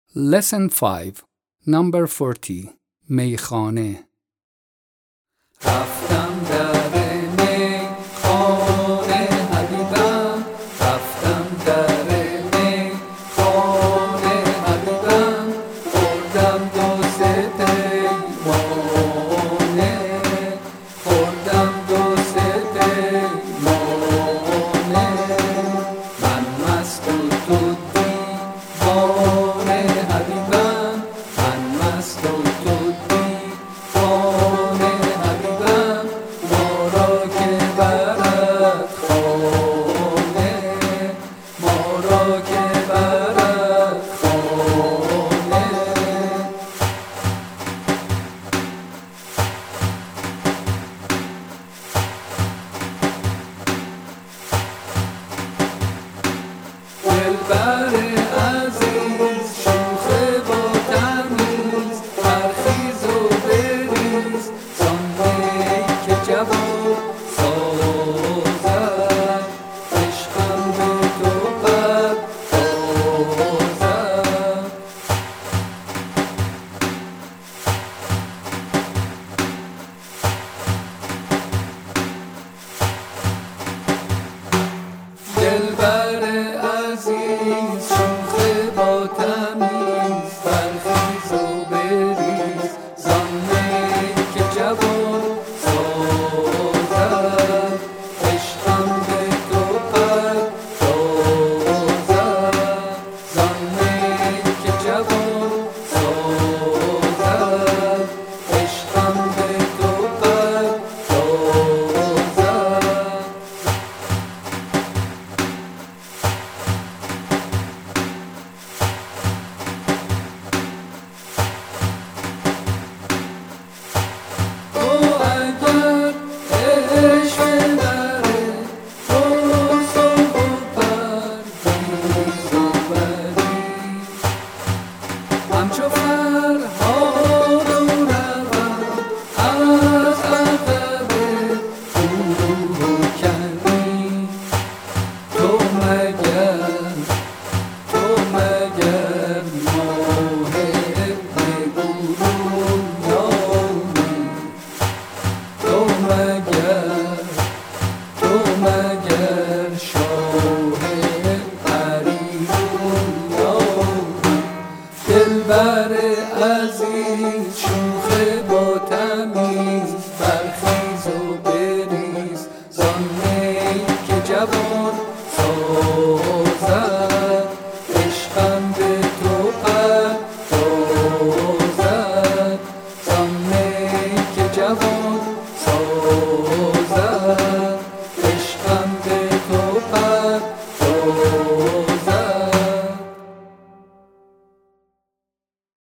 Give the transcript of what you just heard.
Lesson 5 Number 40 میخانه. رفتم در میخانه حبیبم، رفتم در میخانه حبیبم، خوردم دو سه پیمانه، خوردم دو سه پیمانه، من مست و تو دیوانه حبیبم، من مست و تو دیوانه حبیبم، ما را که برد خانه، ما را که برد خانه. دلبر عزیز شوخ با تمیز، برخیز و بریز زان می که جوان سازد، عشقم به تو پردازد. دلبر عزیز شوخ با تمیز، برخیز و بریز زان می که جوان سازد، عشقم به تو پردازد، زان می که جوان سازد، عشقم به تو پردازد. همچو فرهاد و روان از عقب او کردی، تو مگر ماه ابن برویانی، تو مگر شاه پریرویانی. دلبر عزیز شوخ با